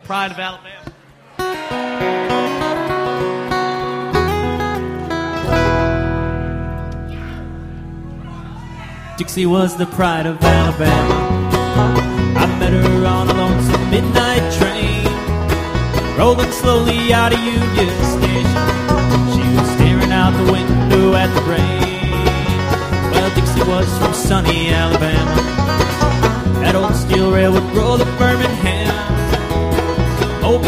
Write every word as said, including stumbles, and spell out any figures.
Pride of Alabama. Dixie was the pride of Alabama. I met her on a lonesome midnight train, rolling slowly out of Union Station. She was staring out the window at the rain. Well, Dixie was from sunny Alabama. That old steel rail would roll the Birmingham